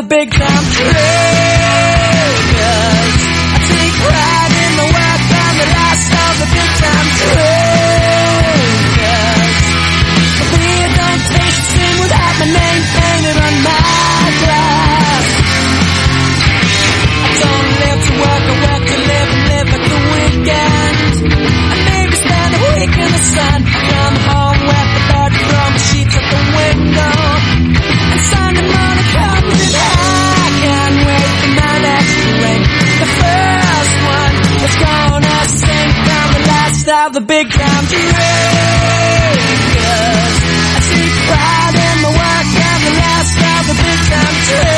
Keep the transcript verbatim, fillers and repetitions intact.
big time triggers. I take pride in the work, I'm the last of the big time triggers. The beer don't taste the same without my name painted on my glass. I don't live to work, I work to live and live at the weekend. I maybe spend a week in the sun. I come home wet the bed from the sheets at the window. And Sunday morning comes and I can't wait for my next drink. The first one is gonna sink down the last of the big time drinkers. I take pride in my work, I'm the last of the big time drinkers.